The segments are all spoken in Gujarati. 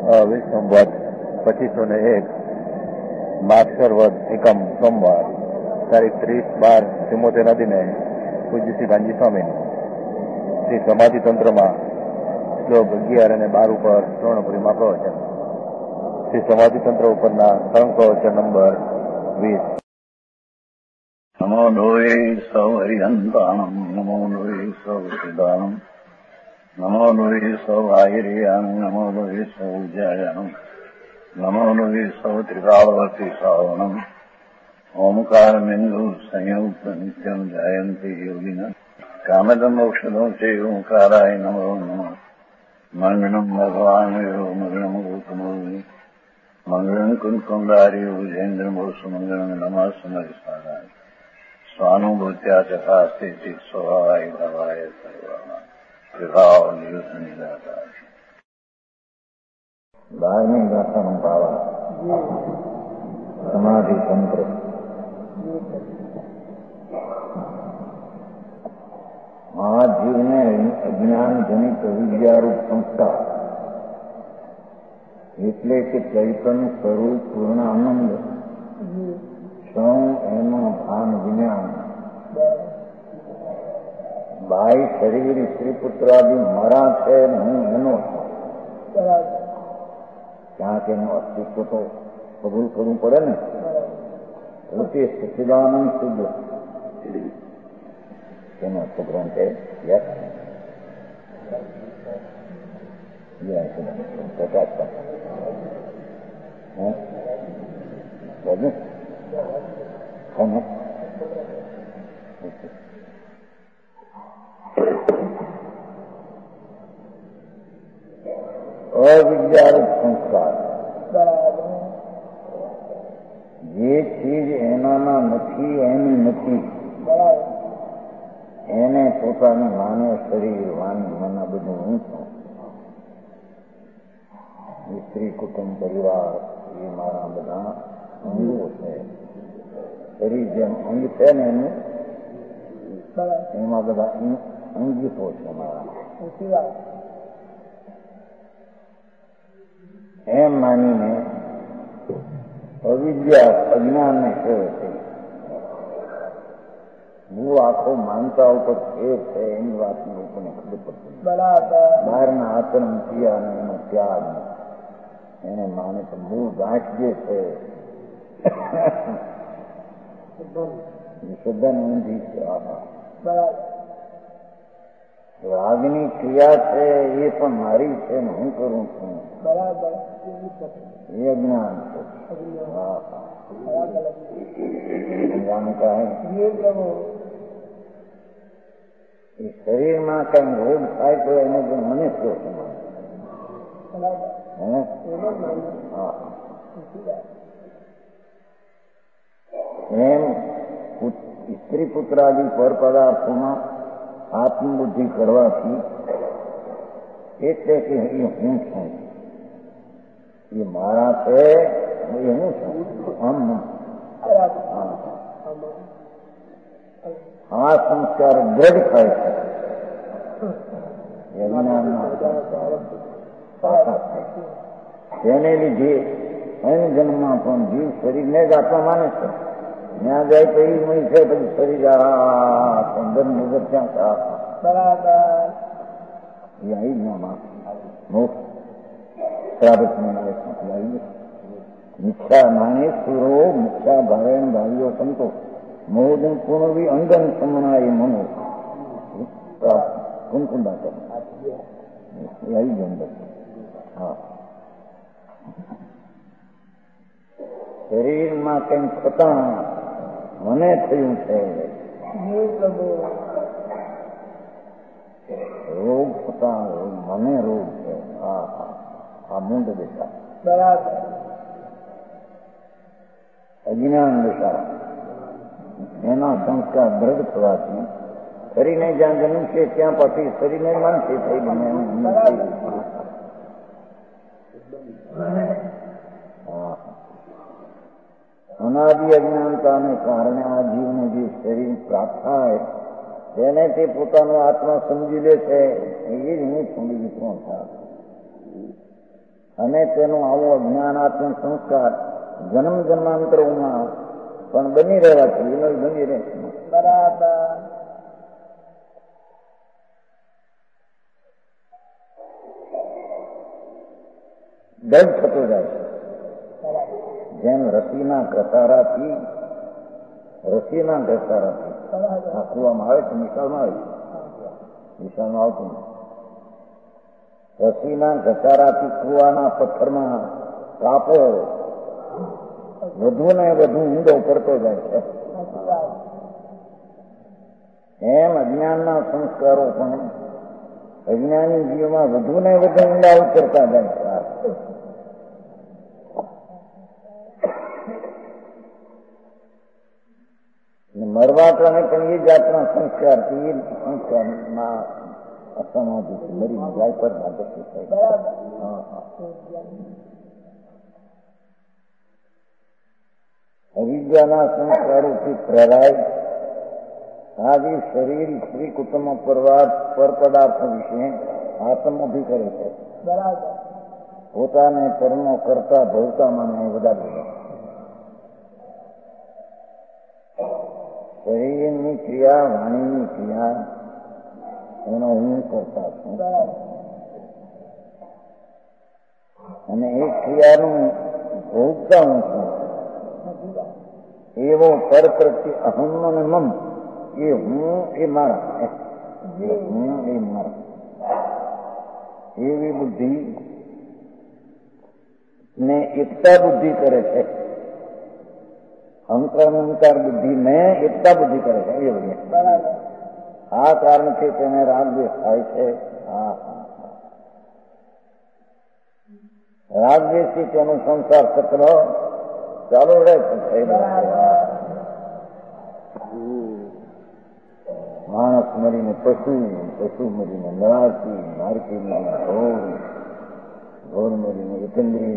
વિસંવત 2501 માગસર વદ એકમ સોમવાર તારીખ 30/12/74 દિને પૂજ્ય શ્રી કાનજી સ્વામી શ્રી સમાધિ તંત્રમાં શ્લોક 11 અને 12 ઉપર સ્વર્ણપુરીમાં પ્રવચન. શ્રી સમાધિ તંત્ર ઉપરના પ્રવચન નંબર 20. નમો લોહે સૌ હરિહંતાણમ નમો લોહે સૌ સિદ્ધાણમ નમો લોહે સૌ આયર્યાન નમો લોહે સૌ જયાનમ નમો લોહે સૌ ત્રિકાળવતી શ્રાવણમ ઓમકાર બિંદુ સંયુક્ત નિત્યમ જયંતી યોગિન કામદમ ઔષધો છે ઓંકારાય નમો નમઃ મંગળમ ભગવાન મંગળમ ગૌતમોની મંગળમ કુંકુંડાર્યો જૈન્દ્રમોસુ મંગળમ નમઃ સમયસારાય સ્વાનુભૂત્યા ચકાસ્તે ચિત સ્વભાવાય ભવાય સર્વમાં વિભાવ નિયુદ્ધ નિરાકાર. 12મી ગાથાનું પાવા સમાધિ તંત્ર. આ જીવને અજ્ઞાનજનિત વિદ્યારૂપ સંસ્કાર એટલે કે ચૈતન્ય સ્વરૂપ પૂર્ણ આનંદ સૌ એનું ભાન વિજ્ઞાન બાઈ શરીર સ્ત્રી પુત્રાદિ મારા છે ને હું એનો છું. ત્યાં કે એનું અસ્તિત્વ તો કબૂલ કરવું પડે ને. તે સચ્ચિદાનંદ શુદ્ધ તેનો છોકરાને છે અવિદ્યારૂપ સંસ્કાર. જે ચીજ એનામાં નથી એની નથી એને પોતાને માને શરીર વાણી મના બધું હું છું. સ્ત્રી કુટુંબ પરિવાર એ મારા બધા અંગો છે. શરીર જેમ અંગ છે ને એનું એમાં બધા અંગીતો છે મારા એમ માનીને અવિદ્યા અજ્ઞાનને સેવે છે. હું આખો માનતા ઉપર ફેર છે એની વાત લોકોને ખબર પડતી. બહારના આચરણ ક્રિયા અને એનો ત્યાગ એને માને તો મૂળ ગાંઠ જે છે શ્રદ્ધા ઊંધી છે. રાગની ક્રિયા છે એ પણ મારી છે ને હું કરું છું એ અજ્ઞાન છે. એ શરીરમાં કઈ રોગ થાય તો એને મને શું એમ સ્ત્રી પુત્રાદિ પર પદાર્થોમાં આત્મબુદ્ધિ કરવાથી એટલે કે એ હું છું એ મારા છે એ હું છું આમ આ સંસ્કાર દ્રઢ થાય છે. તેને લીધે અહીં જન્મમાં પણ જીવ શરીરને જ આત્મા માને છે. ત્યાં જાય તો એ મળી છે પછી શરીર સુંદર નગર ત્યાં મોક્ષ શ્રાવક મિથ્યા નાને સુરો મિથ્યા ભાવેણ ભાવીઓ સંતો મોદન પૂર્ણવી અંગન સમનાય મનો કુંકુંડા કરે આવી ગંદર. હા, શરીરમાં કઈ થતા મને થયું છે રોગ થતા મને રોગ છે. આ મૂંડ દશા અજ્ઞાન દશા. એના સંસ્કાર દ્રઢ થવાથી શરીરને જ્યાં જન્મ છે ત્યાં પછી શરીરને માનશે થઈ બને અનાદિ અજ્ઞાનતાને કારણે આ જીવને જે શરીર પ્રાપ્ત થાય તેને તે પોતાનો આત્મા સમજી લે છે. એ જ હું સમજી કોણ થાય અને તેનું આવો અજ્ઞાનાત્મક સંસ્કાર જન્મ જન્માંતરોમાં પણ બની રહેવાથી એનો બની રહે બરાબર. દર્દ થતો જાય છે. જેમ રસીના ઘસારાથી આ કૂવામાં આવે છે, નિશાળમાં આવે છે, નિશાળમાં આવતું રસીના ઘસારાથી કૂવાના પથ્થરમાં કાપો વધુ ને વધુ ઊંડો પડતો જાય છે. એમ અજ્ઞાનના સંસ્કારો પણ અજ્ઞાની જીવમાં વધુ ને વધુ ઊંડા ઉતરતા જાય છે. મરવાટાને પણ એ જાતના સંસ્કાર એ સંસ્કારમાં અસમાધિ મરી જાય પર અવિદ્યાના સંસ્કારોથી પ્રરાય આદિ શરીર સ્ત્રી કુટુંબ પર પદાર્થ વિશે આત્મભી કરે છે. પોતાને કર્મો કરતા ભવતામાં વધારે શરીરની ક્રિયા વાણીની ક્રિયા એનો હું કરતા છું અને એ ક્રિયાનું ભોગતા હું છું. એવો પર પ્રત્યે અહમ અને મમ એ હું એ મારા એવી બુદ્ધિ ને એકતા બુદ્ધિ કરે છે. અહંકાર બુદ્ધિ ને એકતા બુદ્ધિ કરે છે. એ બધી આ કારણથી તેને રાગદ્વેષ થાય છે. રાગદ્વેષથી તેનું સંસાર ચક્ર ચાલુ રહે છે. માણસ મરીને પશુ, પશુ મરીને નારકી, નારકી મરીને ઘોર, ઘોર મરીને એકંદરી.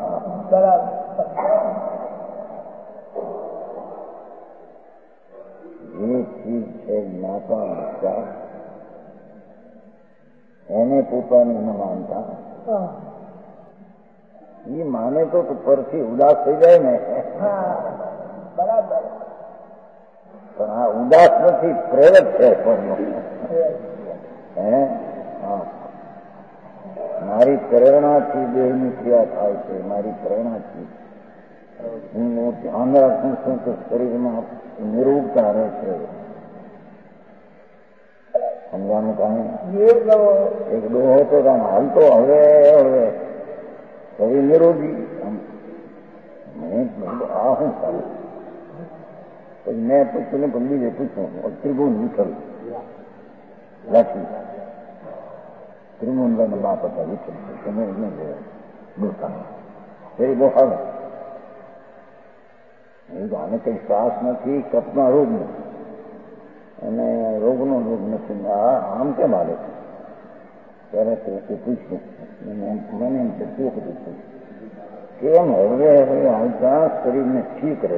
જે ચીજ છે જ્ઞાતા વિચાર એને પોતાની ન માનતા એ માને તો પરથી ઉદાસ થઈ જાય ને. બરાબર. પણ આ ઉદાસ નથી, પ્રેરક છે. મારી પ્રેરણાથી દેહની ક્રિયા થાય છે. મારી પ્રેરણાથી હું ધ્યાન રાખું છું તો શરીરમાં નિરોગતા રહે છે. સમજાનું કામ એક ડોહો તો હાલતો હવે શરીર નિરોગી. આ શું ચાલે? પછી મેં પૂછ્યું પણ બીજે પૂછ્યું ત્રિભુવન વિઠ્ઠલ લાઠી ત્રિભુવનભાઈના બાપ હતા વિઠ્ઠલ. તમે એને બોલતા ફરી બહુ આવે આને કઈ શ્વાસ નથી, કપના રોગ નથી અને રોગનો રોગ નથી. આમ કેમ હાલે છે? ત્યારે તે પૂછ્યું મને એમ કે શું પૂછ્યું કેમ હવે આવતા શરીરને ઠીક રહે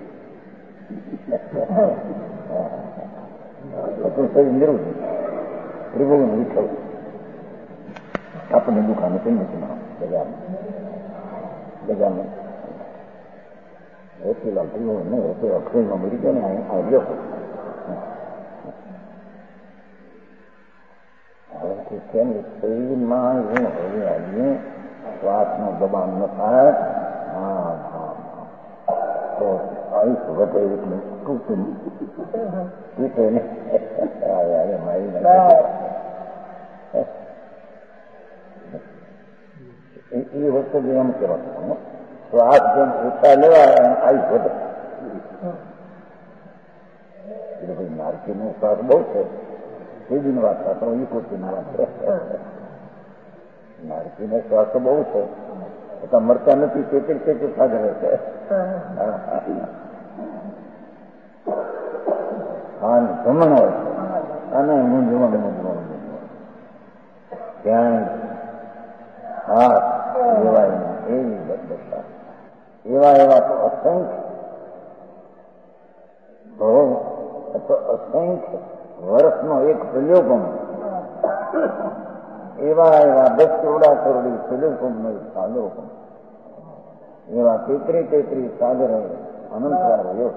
શરીર નિરોગી. ત્રિભુવન વિઠ્ઠલ આપણને દુકાને કઈ નથી બજારમાં રોટીલા ત્રિભુવન ને રોટી અક્ષરમાં મરી ગયો ને આવ્યો. કેમ શરીરમાં હું હવે આવીએ શ્વાસનો દબાણ ન થાય. તો આયુષ વધે એટલે તૂટે ને મારી એ વખતે એમ કહેવાતું શ્વાસ જેમ ઓછા લેવાય આયુષ વધે. એટલે ભાઈ નારકીનો શ્વાસ બહુ છે. એની વાત થતો એ પોતીની વાત છે. નારકીનો શ્વાસ તો બહુ છે છતાં મળતા નથી. તેથી સાગર છે. હા જમણ હોય અને મૂંઝવણ ક્યાંય હાથ લેવાય એવી બદદશા. એવા તો અસંખ્ય વર્ષનો એક પ્રયોગમ એવા એવા 10 કરોડા કરોડી સુલોકમ સાલોકમ એવા 33 સાગર અનંતવાર રહ્યો.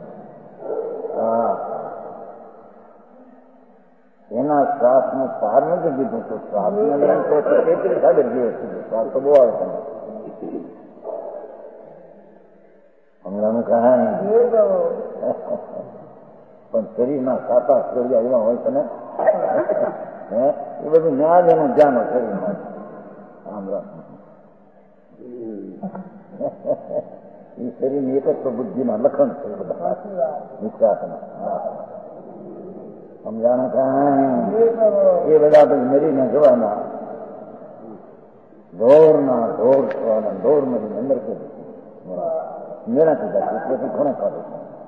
એના શ્વાસનું પાર નથી દીધું તો શ્વાસને લઈને તો 33 સાગર જેવો સુધી શ્વાસ તો બહુ આવે તમે હમણાં કહા પણ શરીરના સાતા શરીર એવા હોય છે ને એ બધું ન્યાજ એનું ધ્યાન શરીરમાં એ શરીરની એક જ તો બુદ્ધિના લખણ છે બધા વિશ્વાસના સમજાણા કાંઈ એ બધા પછી મરીને જવાના ઢોરના ઢોર થવાના ઢોર મરીને અંદર કે મેળા થઈ જાય એટલે ઘણો કાઢે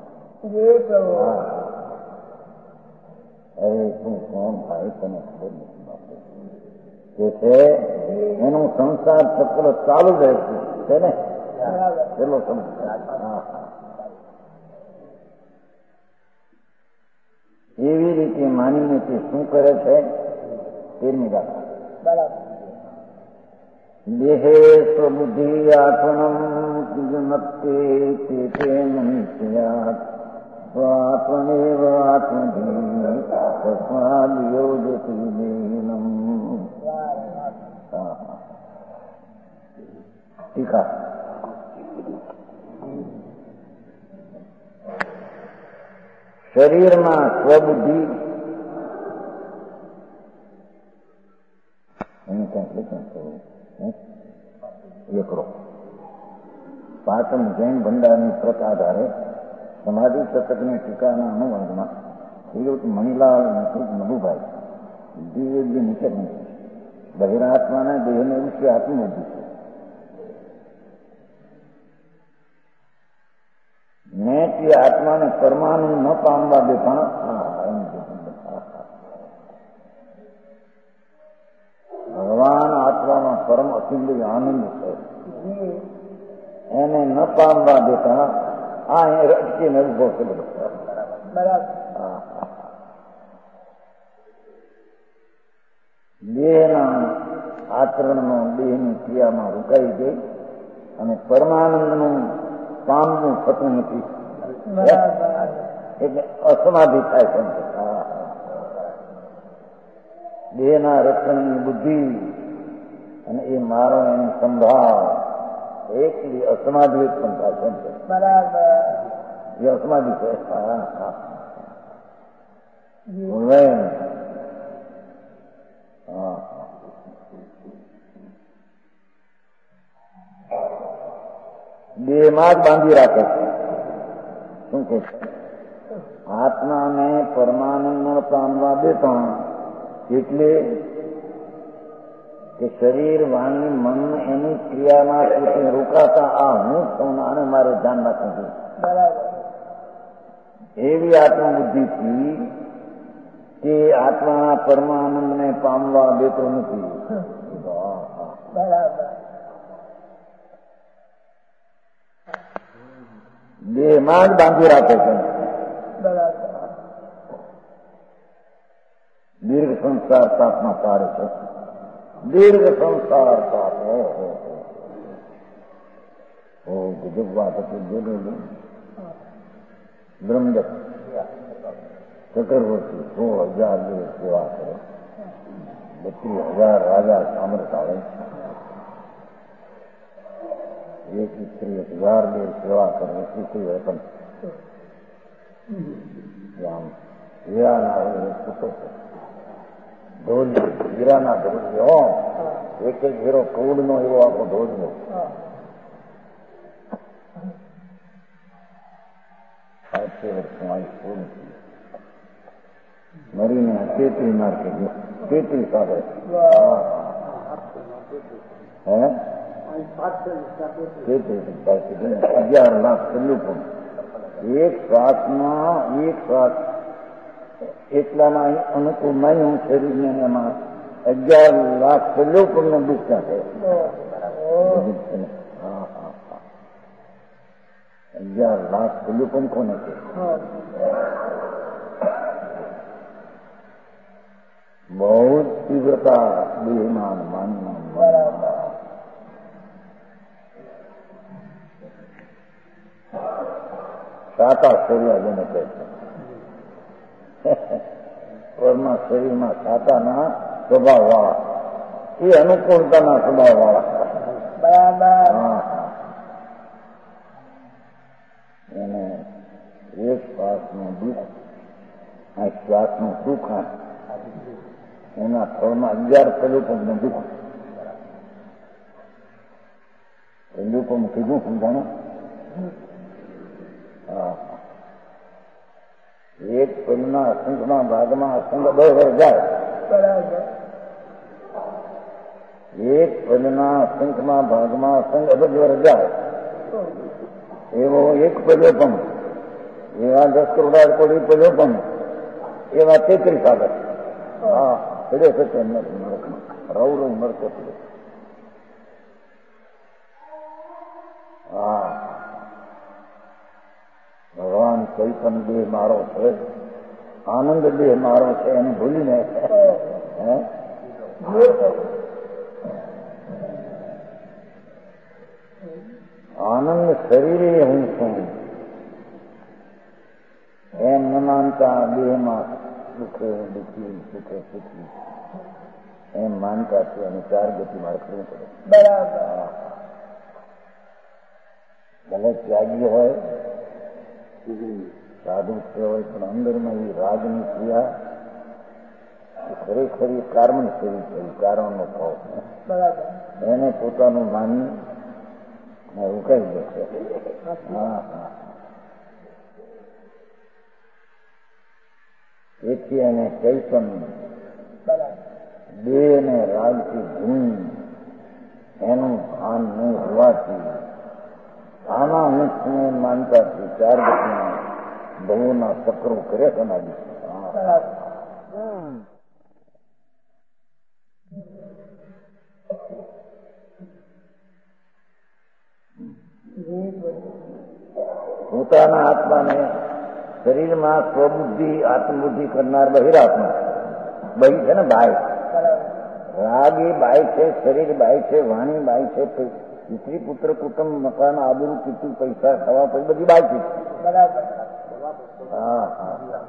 અરે શું કોણ ભાઈ તને ખબર નથી છે એનું સંસાર ચક્ર ચાલુ જ છે ને પેલો સંસાર એવી રીતે માનીને તે શું કરે છે 13મી ગાથા દેહે સ્વબુદ્ધિ આત્મનમ સ્વાત્મનેવ આત્મધી તસ્માદ્યોજતિ દેહિનમ. ટીકા શરીરમાં સ્વબુદ્ધિ એને ક્યાંક લેખન કરવું એકરો પાટણ જૈન ભંડારની પ્રત આધારે સમાધિ શતકની ટીકાના અનુવાદમાં શ્રીયુત મણિલાલ નભુભાઈ દિવ્ય નીચે બહિરાત્માના દેહને વિશે આત્મબુદ્ધિ છે ને તે આત્માને પરમાનંદ ન પામવા દેતા ભગવાન આત્મામાં પરમ અખિંડ આનંદ છે એને ન પામવા દેતા આ અટકીને ઉભો છે બધો દેહના આચરણનો દેહની ક્રિયામાં રોકાઈ ગઈ અને પરમાનંદનું પામવું થતું નથી એટલે અસમાધિ થાય છે. દેહના રક્ષણની બુદ્ધિ અને એ મારો એની સંભાળ એકલી અસમાધિ ઉત્પન્ન થાય છે. એ અસમાધિ છે. દેહમાં જ બાંધી રાખે છે. શું કે આત્માને પરમાનંદ પામવા દેતા એટલે કે શરીર વાણી મન એની ક્રિયામાં રોકાતા આ હું છું આને મારે ધ્યાન રાખવું છું એવી આત્મબુદ્ધિથી તે આત્માના પરમાનંદને પામવા દેતો નથી. દેહમાં જ બાંધી રાખે છે. દીર્ઘ સંસાર તાપમાં પાડે છે. દીર્ઘ સંસાર તાપ ગજબ વાત હતી. જોડેલી બ્રહ્મદત્ત ચક્રવર્તી 16,000 દિવસ સેવા કરે, 32,000 રાજા સામ્રાટ આવે, 21,000 દિવસ સેવા કરે. એટલી પણ આમ હીરાના પૂછો ઢોલ હીરાના ઢોલ એક એક હીરો કરોડનો એવો આખો ઢોલ નો 5 વર્ષમાં આયુષ પૂરું થયું. મરીને 33 માર્કે ગયો. 33 સાથે 11 લાખ છેલ્લું પણ એક શ્વાસમાં એક શ્વાસ એટલામાં અનુકૂળ નહીં શરીરને એમાં 11 લાખ છેલ્લું પણ દુઃખ છે. 11 લાખ છેલ્લું પણ કોને છે? બહુ જ તીવ્રતા દેહમાં માનમાં સાતા શરીર જેને કહે છે પરના શરીરમાં સાતાના સ્વભાવ વાળા એ અનુકૂળતાના સ્વભાવ વાળા બરાબર. એને એક શ્વાસનું દુઃખ આ શ્વાસનું સુખ એના ફળમાં 11 પ્રલોપનનું દુઃખ. પ્રલોપન કીધું સમજાણું? એક પદના અસંખના ભાગમાં અસંખ 2 વાર જાય. એક પદના અસંખના ભાગમાં અસંખ 2 વાર જાય એવો એક પ્રલોપન, એવા 10 કરોડ કોટી પ્રલોપન, એવા 33 આગળ. હા, પડ્યો છે તે નરકમાં રવ રવ નરકે પડ્યો. હા, ભગવાન ચૈતન દેહ મારો છે, આનંદ દેહ મારો છે એને ભૂલીને આનંદ શરીરે હું છું એમ ન માનતા દેહમાં સુખે દુઃખી સુખે સુખી એમ માનતા છે અને 4 ગતિ મારે કરવું પડે. બરાબર. ભલે ત્યાગી હોય, સાધુ છે હોય, પણ અંદરમાં એ રાગની ક્રિયા ખરેખર કાર્બન સેવી થઈ, કારણનો ભાવ એને પોતાનું માની ઉકાઈ જશે. હા હા, તેથી એને ચૈતન દેહ ને રાગથી ભૂમ એનું ભાન નહીં હોવાથી આના હું છું માનતા 4 ગતિના બહુના ચક્રો કરે છે. પોતાના આત્માને શરીરમાં સ્વબુદ્ધિ આત્મબુદ્ધિ કરનાર બહિરાત્મા બહી છે ને બાય. રાગ એ બાય છે, શરીર બાય છે, વાણી બાય છે, સ્ત્રી પુત્ર કુટુંબ મકાન આબરૂ કીધું પૈસા ખાવા પછી બધી બાય છે. હા હા,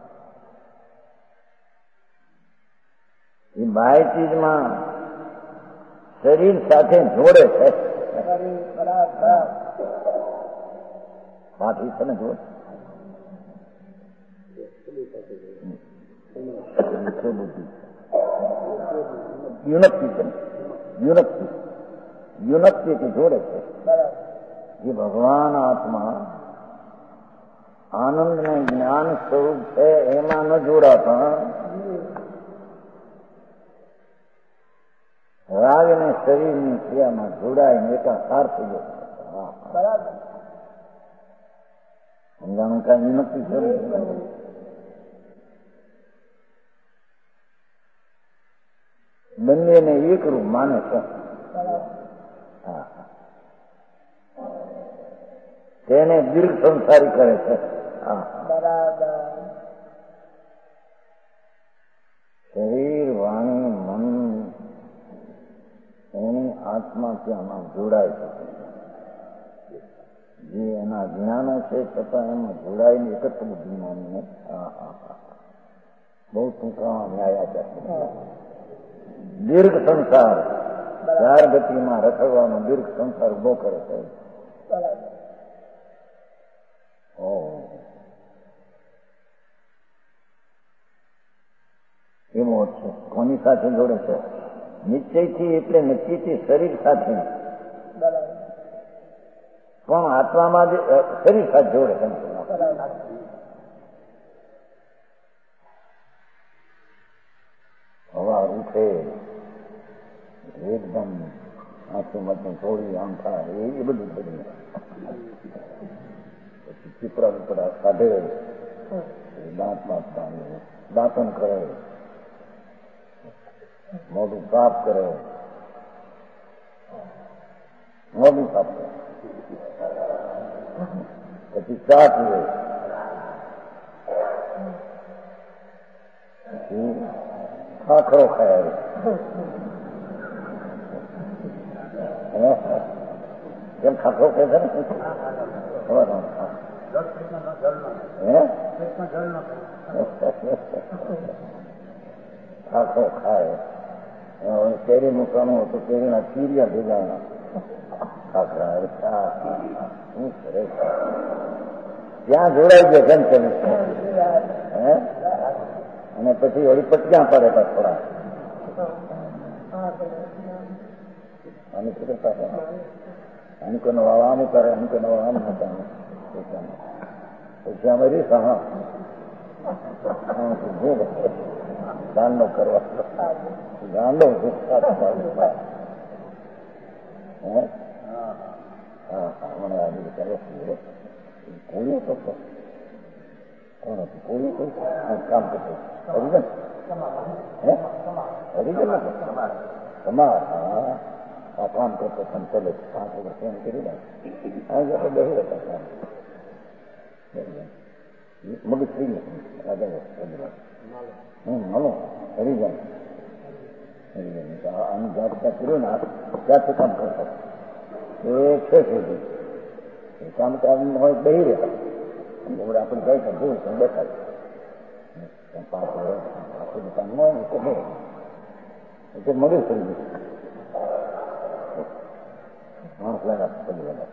એ બાય ચીજમાં શરીર સાથે જોડે છે. માથી છે ને જોડે બુદ્ધિ યુનક્તિ છે ને, યુનક્તિથી જોડે છે. જે ભગવાન આત્મા આનંદ ને જ્ઞાન સ્વરૂપ છે એમાં ન જોડાતા રાગ અને શરીરની ક્રિયામાં જોડાઈને એકાકાર થઈ ગયો. સમજાણું? કાંઈ નક્કી છે બંનેને એક રૂપ માને છે. તેને દીર્ઘ સંસારી કરે છે. શરીર વાણી મન એની આત્મા ત્યાંમાં જોડાય છે. જે એના જ્ઞાનો છે છતાં એમાં જોડાઈને એકત્ર બુદ્ધિ માનીને બહુ ટૂંકા ન્યાય આપ્યા. દીર્ઘ સંસાર 4 ગતિમાં રખડવાનો દીર્ઘ સંસાર ઉભો કરે છે. એવો છે. કોની સાથે જોડે છે? નિશ્ચયથી, એટલે નક્કીથી શરીર સાથે, પણ આત્મામાં જે શરીર સાથે જોડે છે. હવા ઉઠે એકદમ આંખું મતનું થોડી આમ થાય એ બધું થઈ પછી ચીપડા બીપડા કાઢે, દાંતન કરે, મોઢું સાફ કરે, મોઢું સાફ કરે, પછી ચા પીવે, ખાખરો ખાય કેમ ખાખરો કહે છે ને ખાખરો ખાય કેરી મૂકવાનું તો કેરીના ચીરિયા ભેગા ખાખરા શું કરે ત્યાં જોડાઈ ગયો ઘન અને પછી વળી પટ્યા પડે થોડા અમુક નવા આમ કરે અમુક નવા આમ હતા પછી અમે રીસ ગાંડો કરવા ગાંડો મને આજે કરે કોળીઓ તો કોણ હતું કોળીઓ કોઈ કામ કરતું હરિજન હરિજન તમાર આ કામ કરતો પણ ચલે 5 વર્ષ એમ કરી ને બહુ હતા મગજ થઈ ગયું મળો હરિજન આની જાતતા કર્યું ને જાતે કામ કરતો એ છે સુધી કામ કામ હોય બહી રહેતા આપણે કઈ પણ જોયું પણ બેઠા 5 વર્ષ આપણું કામ હોય ને તો બહુ એટલે મળ્યું થઈ ગયું માણસ લાગ્યા પડી ગયા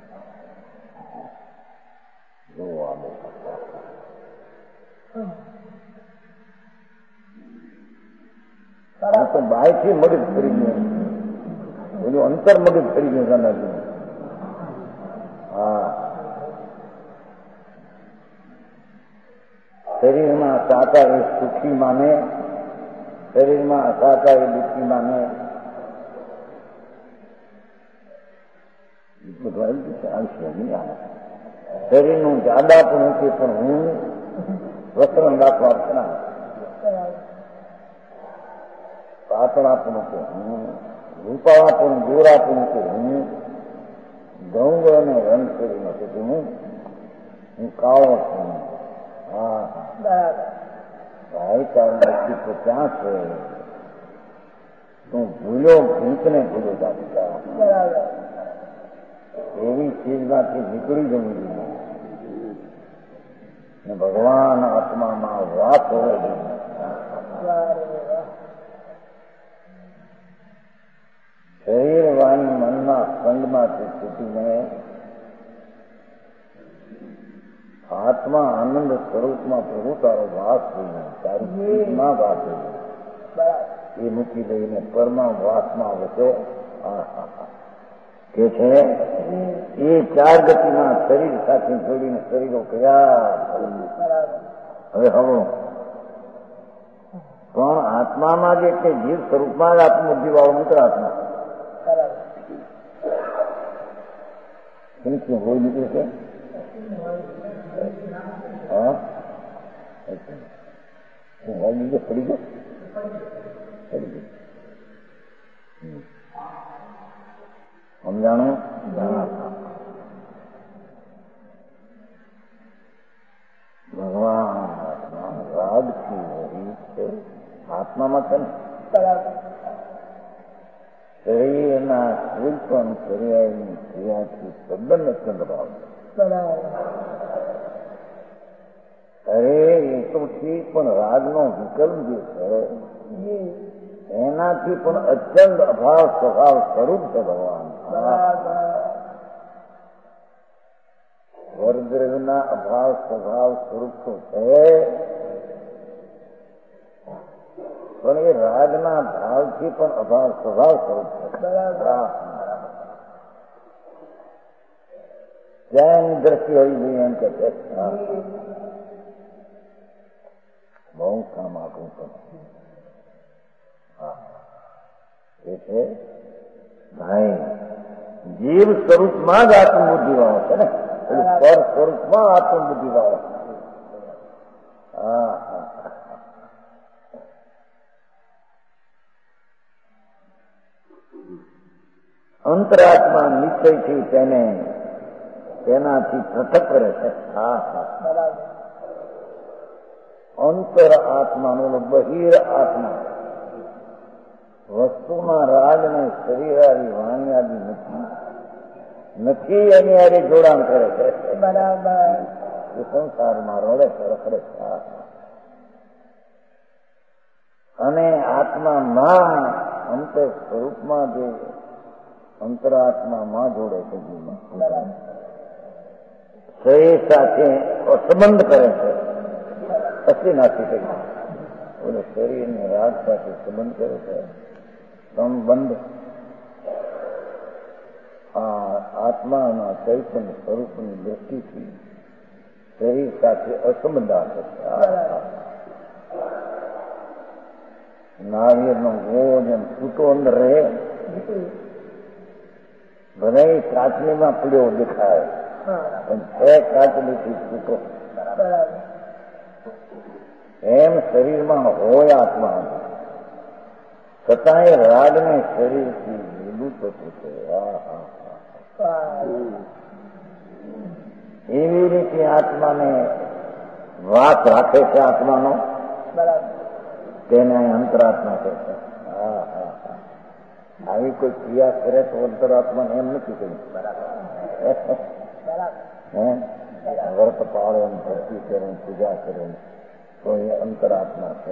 જોવા તો બાયથી મગજ ફરી ગયું બધું અંતર મગજ ફરી ગયું ગાંધાજી હા શરીરમાં સાચા એ સુખી માને શરીરમાં સાચા એ દુઃખી માને બધું આવશે નહીં શરીરનું જાડા પણ નથી પણ હું વસ્ત્ર રાખવા ના પાતળા પણ છે હું રૂપાળા પણ ગોરા પણ છે હું ગૌંગ અને રંગ કરી નથી હું કાળો છું હા ભાઈ તારું વ્યક્તિત્વ ક્યાં છે તું ભૂલ્યો ભૂતને ભૂલો દાદા એવી ચીજમાંથી નીકળી જવું જોઈએ ભગવાન આત્મામાં વાત હોવો જોઈએ શરીર વાણી મનના સ્કંદમાંથી છૂટીને આત્મા આનંદ સ્વરૂપમાં પ્રભુ તારો વાસ થઈને તારી ચીજમાં વાત થઈને એ મૂકી દઈને પરમા વાસમાં વસે કે છે એ 4 ગતિમાં શરીર સાથે જોડીને શરીરો કયા હવે હવો પણ આત્મામાં જે છે જીવ સ્વરૂપમાં જ આત્મબુદ્ધિ વાળો અંતરાત્મા હોય નીકળે છે હા હોય નીકળે પડી ગયો સમજાણું ભગવાન રાગથી રહિત છે આત્મામાં છે ને શરીરના કોઈ પણ પર્યાયની ક્રિયાથી તદ્દન અત્યંત ભાવ અરે એ તો ઠીક પણ રાગનો વિકલ્પ જે છે એનાથી પણ અત્યંત અભાવ સ્વભાવ સ્વરૂપ છે ભગવાન સ્વર્ગના અભાવ સ્વભાવ સ્વરૂપ તો છે પણ એ રાગના ભાવથી પણ અભાવ સ્વભાવ સ્વરૂપ છે જ્યાં દ્રષ્ટિ હોવી જોઈએ એમ કે બહુ કામ આપવું પડે એ છે ભાઈ જીવ સ્વરૂપમાં જ આત્મબુદ્ધિ વાળો છે ને પર સ્વરૂપમાં આત્મબુદ્ધિ વાળો અંતરાત્મા નિશ્ચયથી તેને તેનાથી પૃથક કરે છે અંતર આત્માનો બહિર આત્મા વસ્તુમાં રાગ ને શરીરારી વાણિયાદી નથી એની હારે જોડાણ કરે છે. બરાબર. એ સંસારમાં રડે છે, રખડે છે. અને આત્મામાં અંતે સ્વરૂપમાં જે અંતરાત્મામાં જોડે છે, શરીર સાથે સંબંધ કરે છે. પછી નાખી કરી બોલે શરીરને રાગ સાથે સંબંધ કરે છે. સંબંધ આત્માના ચૈતન્ય સ્વરૂપની દ્રષ્ટિથી શરીર સાથે અસંબંધ આપે છે. નાળિયેરનો ગોળ જેમ છૂટો અંદર રહે, ભલે કાચલીમાં પીડ્યો દેખાય પણ છે કાચલીથી છૂટો. એમ શરીરમાં હોય આત્મા, છતાંય રાગને શરીરથી જુદું થતું છે. એવી રીતે આત્માને વાસ રાખે છે. આત્માનો તેને અંતરાત્મા કહે છે. આવી કોઈ ક્રિયા કરે તો અંતરાત્માને એમ નથી કહ્યું. વ્રત પાળે, ભક્તિ કરે, પૂજા કરે તો એ અંતરાત્મા છે.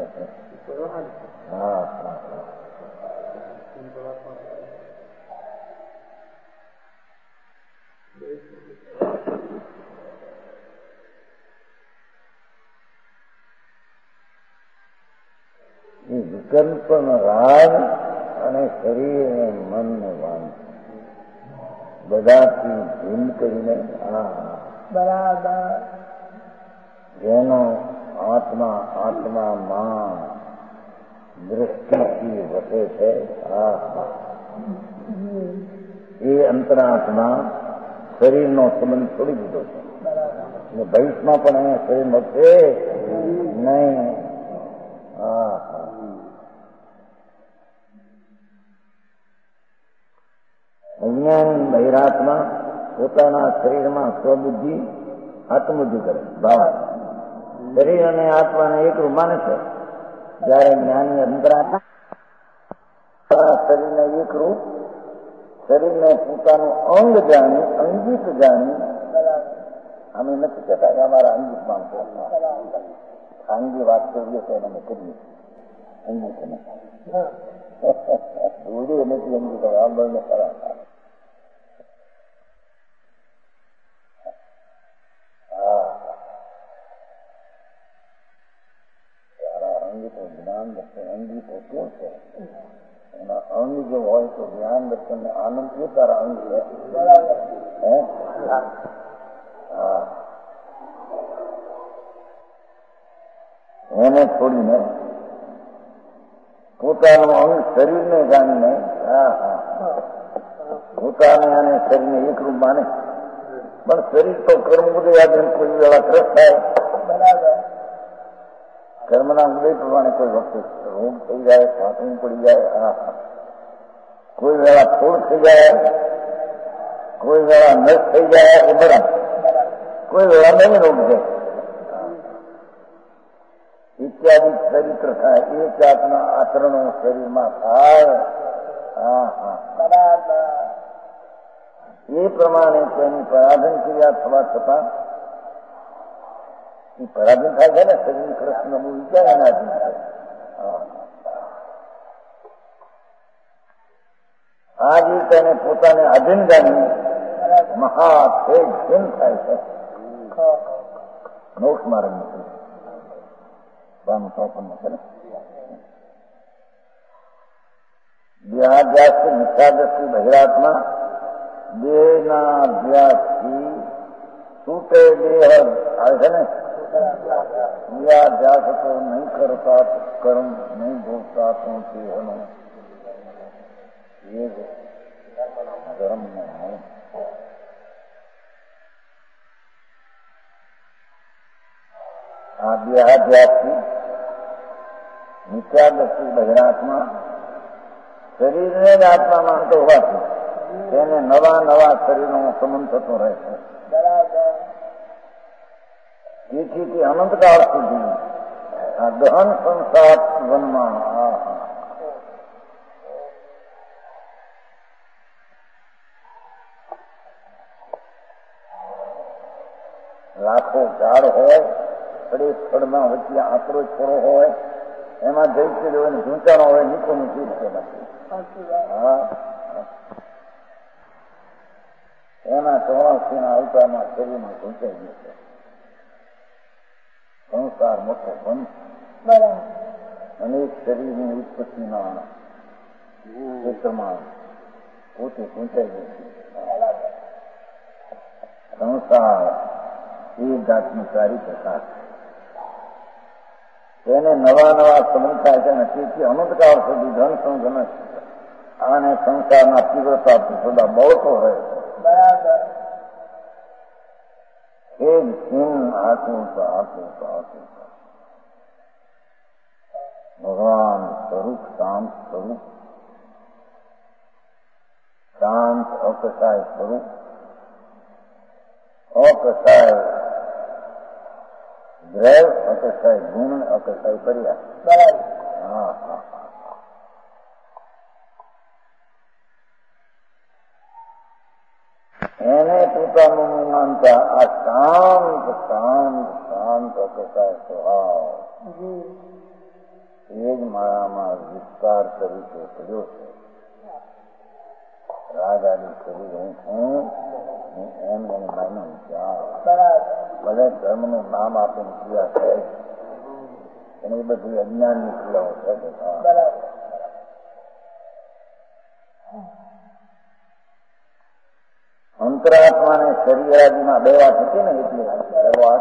વિકલ્પ રાગ અને શરીર અને મન ને વાન બધાથી ભીન કરીને બરાબર જેનો આત્મામાં દ્રષ્ટિથી વસે છે. એ અંતરાત્મા શરીરનો સંબંધ છોડી દીધો છે. ભવિષ્યમાં પણ અહીંયા શરીર મળશે નહીં. અજ્ઞાન બહિરાત્મા પોતાના શરીરમાં સ્વબુદ્ધિ આત્મબુદ્ધિ કરે, ભાવ શરીર અને આત્માને એકરૂપ માને છે. જયારે જ્ઞાની અંતરાત્મા શરીરને એકરૂપ, શરીરને પોતાનું અંગ જાણી, અંગિત જાણી, અમે નથી કહેતા કે અમારા અંગિત માનતો, અંગી વાત કરીએ તો અમે કરીએ અંગિત નથી અંગિત આંબળને ખરા જ્ઞાન દર્શન અંગી તો શું છે? એના અંગ જો હોય તો જ્ઞાન દર્શન ને આનંદ એ તારા અંગ છે. એને છોડીને પોતાનું અંગ શરીરને જાણીને પોતાને અને શરીરને એકરૂપ માને. પણ શરીર તો કર્મ ઉદયાધીન કોઈ વેળા ત્રસ્ત થાય. કર્મના ઉદય પ્રમાણે કોઈ વખતે રોગ થઈ જાય, ફાંસું પડી જાય, કોઈ વેળા ફૂડ થઈ જાય, કોઈ વેળા નસ થઈ જાય, એ બરાબર. કોઈ વેળા નવી રોગ જાય ઇત્યાદિ ચરિત્ર થાય. એ જાતના આચરણો શરીરમાં થાય. એ પ્રમાણે તેની પરાધીન ક્રિયા થવા છતાં એ પરાધીન થાય છે ને શરીર કૃષ્ણ બહુ વિચાર એના અધીન છે. આ જ તેને પોતાને અધીન જાણી મહાતેજ ભીન થાય છે. મોક્ષ માર્ગ નથી દેહાધ્યાસથી મિથ્યાદૃષ્ટિ બહિરાત્મા દેહના અભ્યાસથી છૂટે દેહ આવે છે ને. ધ્યાસ તો નહીં કરતા કર્મ નહીં ભોગતા તો એનો એ ધર્મ નહીં. આ દેહાધ્યાસથી મિથ્યાદૃષ્ટિ બહિરાત્મા શરીરને જ આત્મા માનતો હોવાથી તેને નવા નવા શરીરનો સંબંધ થતો રહે છે. તેથી તે અનંતકાળ સુધી આ ગહન સંસાર વનમાં લાખો ઝાડ હોય, સ્થળમાં વચ્ચે આંતરો છોડો હોય, એમાં જઈ ચડ્યો હોય ને ઝૂંચાનો હોય, નીચે નીચી છે નથી. એના 84ના અવતારમાં શરીરમાં ઝૂંચાઈ ગયું છે. સંસાર મોટો બંધ અને શરીરની ઉત્પત્તિના ક્ષેત્રમાં પોતે ઝૂંચાઈ ગયું છે. સંસાર એ જાતનું સારી પ્રકાર છે. એને નવા નવા સંબંધ થાય છે અને તેથી અનંતકાળ સુધી ધન સંઘન અને સંસારના તીવ્રતા સદા બળતો રહે છે. એક ચિહ્ન આતુરતા ભગવાન સ્વરૂપ શાંત સ્વરૂપ, શાંત અકસાય સ્વરૂપ, અકસાય દ્રવ, અકસાય ગુણ, અકસાય પર્યાય. એને પોતાનું માનતા આ શાંત શાંત શાંત અકસાય સ્વભાવ એ જ મારામાં વિસ્તાર તરીકે પડ્યો છે. રાજાની શરીર હું છું એમ એની માનું ભલે ધર્મનું નામ આપીને ક્રિયા થાય એની બધી અજ્ઞાનની ક્રિયાઓ છે. અંતરાત્માને શરીરાદીમાં બે વાત હતી ને, એટલી વાત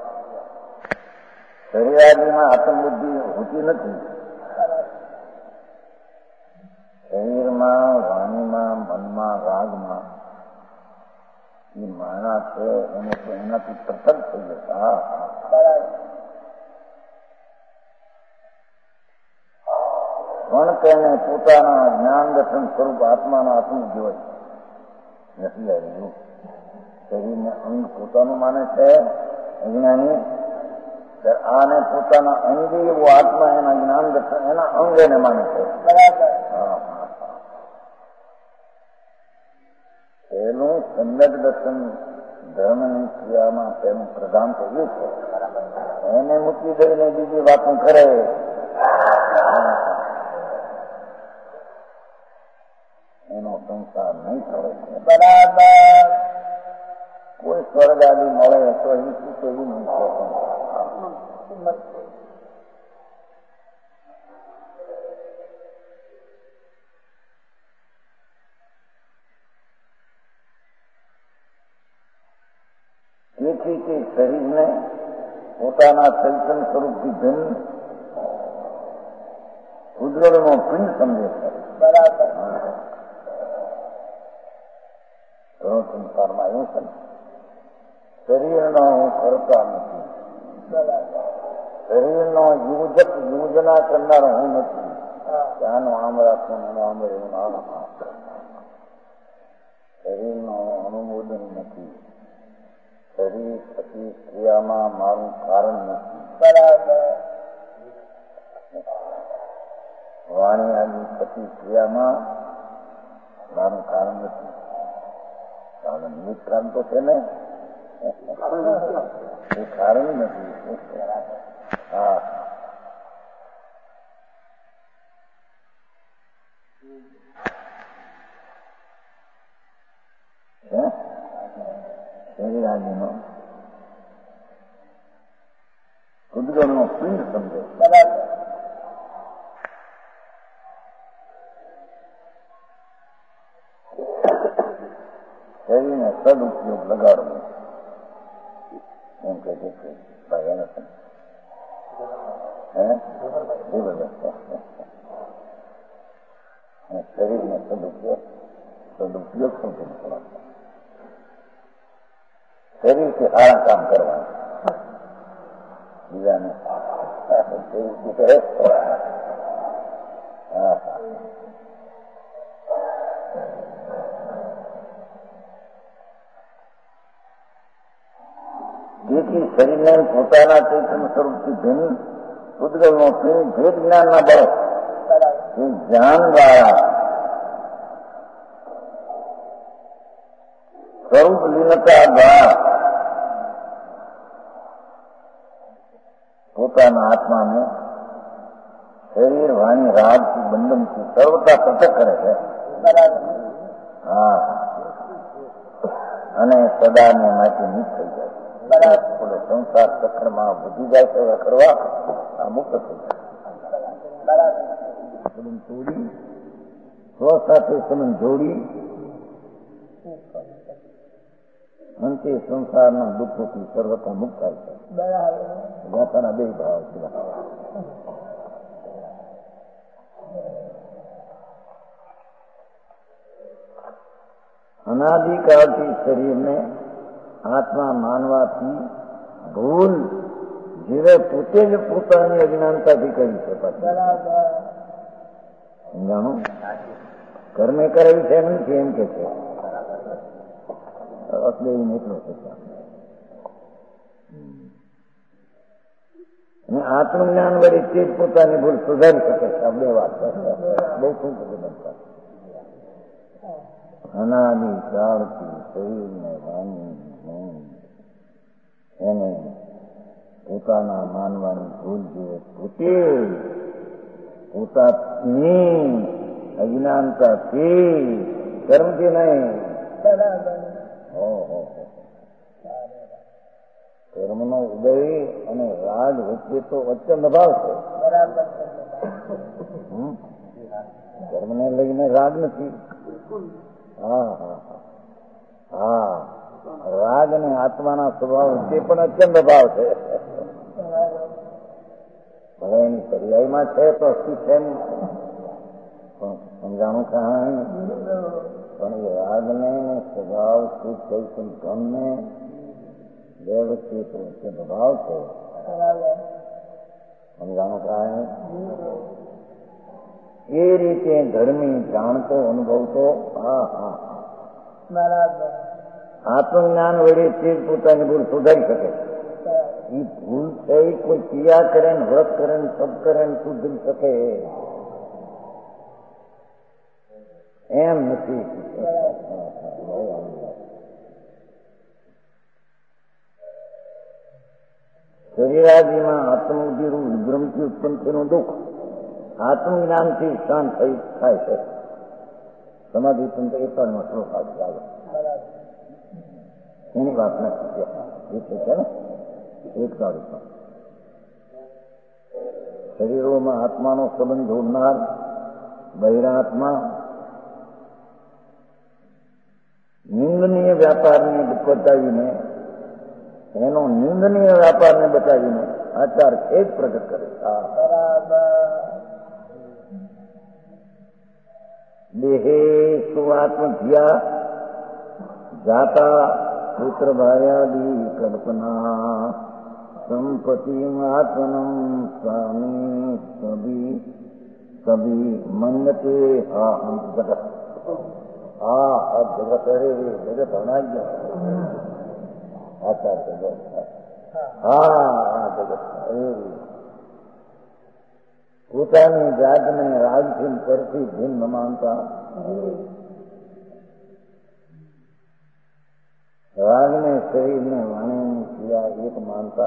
શરીરાદીમાં આત્મબુદ્ધિ હોતી નથી. શરીરમાં, વાણીમાં, મનમાં, રાગમાં એ માણા છે એને તો એનાથી પ્રસન્ન થઈ જતા. પણ તેને પોતાના જ્ઞાન દર્શન સ્વરૂપ આત્માના આત્મા જોઈ નથી આવ્યું. શરીરને અંગ પોતાનું માને છે અજ્ઞાની, આને પોતાના અંગે એવો આત્મા એના જ્ઞાન દર્શન એના અંગેને માને છે. પહેલું સંદર્ભ દર્શન ધર્મની ક્રિયામાં તેનું પ્રધાન તો એ છે. એને મૂકી દઈને બીજી વાતો કરે એનો સંસાર નહીં કરે છે. બરાબર કોઈ સ્વર્ગ આદિ મળે તો એ એવી નહીં છે. તેથી તે શરીરને પોતાના ચૈતન સ્વરૂપથી ભિન્ન ઉજ્જવળનો પિંડ સમજે છે. બરાબર સંસારમાં એવું છે શરીરનો હું કરતા નથી, શરીરનો યોજના કરનારો હું નથી. ત્યાંનું આમ રાખવું આમ રહેવું આમ. શરીરનો અનુમોદન નથી. શરીર થતી ક્રિયામાં મારું કારણ નથી. બરાબર વાણી આદિ થતી ક્રિયામાં મારું કારણ નથી. નિમિત્ત કામ તો છે ને, એ કારણ નથી. હા શરીરાદિનો ઉદ્ગમનો પિંડ સમજે. બરાબર શરીરને સદુપયોગ લગાડવો એમ કે છે ભાઈ નથી. શરીરને સદુપયોગ શું છે? શરીરથી સારા કામ કરવાનું, બીજાને શરીરથી કરે. જેથી શરીરને પોતાના ચૈતન્ય સ્વરૂપથી ભિન્ન ઉદ્ગમનો ભેદ જ્ઞાનના બળ એ જ્ઞાન દ્વારા સ્વરૂપ લીનતા દ્વારા પોતાના આત્માને શરીર વાણી રાગથી બંધનથી સર્વતા પૃથક કરે છે. હા, અને સદાને માટે મુક્ત થઈ જાય. સંસાર ચક્રમાં વધી જાય છે કરવા આ મુક્ત થઈ જાય. સંબંધ તોડી સ્વ સાથે સંબંધ જોડી અંતે સંસારના દુઃખોથી સર્વતા મુક્ત થાય છે. ગાતાના બે ભાવ છે. અનાદિકાળથી શરીરને આત્મા માનવાથી ભૂલ જીવે પોતે જ પોતાની અજ્ઞાનતાથી કરી શકાય. સમજાણું? કર્મે કરેલું છે નથી એમ કે છે એટલે એટલો છે. અને આત્મજ્ઞાન વડે તે જ પોતાની ભૂલ સુધારી શકે છે. આ બે વાત બહુ ખૂબ બનતા. અનાદિકાળથી શરીરને વાણી એને પોતાના માનવાની ભૂલ જોઈએ પોતે પોતાની અજ્ઞાનતાથી કર્મથી નહીં. કર્મનો ઉદય અને રાગ વચ્ચે તો અત્યંત ભાવ છે. કર્મને લઈને રાગ નથી. હા, રાગ અને આત્માના સ્વભાવ તે પણ અત્યંત ભાવ છે. હવે એની પર્યાયમાં છે તો અસ્થિ સમજાણું કાંઈ પણ એ રાગને સ્વભાવ સુખ ચૈતન ગમને બે વચ્ચે તો અત્યંત ભાવ છે. સમજાણું કાંઈ એ રીતે ધર્મી જાણતો અનુભવતો. આત્મજ્ઞાન વડે તે જ પોતાની ભૂલ સુધારી શકે. એ ભૂલ થઈ કોઈ ક્રિયા કરે ને વ્રત કરે ને સબ કરે ને સુધરી શકે એમ નથી. શરીરાદિમાં આત્મબુદ્ધિનું વિભ્રમથી ઉત્પન્ન થયેલું દુઃખ આત્મજ્ઞાનથી શાંત થઈ થાય છે. સમાધિ તંત્ર એકમાં શ્લોક આવે એની વાત નથી છે ને 41. શરીરોમાં આત્માનો સંબંધ જોડનાર બહિરાત્મા નિંદનીય વ્યાપારને બતાવીને એનો નિંદનીય વ્યાપારને બતાવીને આચાર ખેદ પ્રગટ કરે. દેહે સુઆત્મધિયા જાતા પુત્ર ભાર્યાદી કલ્પના સંપત્તિ આત્મનમ સ્વામી સભી મન્યતે. જગત જગત અરે જગત અનાજ આચાર જગત જગત પોતાની જાતને રાજથી પરથી ભિન્ન માનતા રાગને શરીરને વાણીની ક્રિયા એક માનતા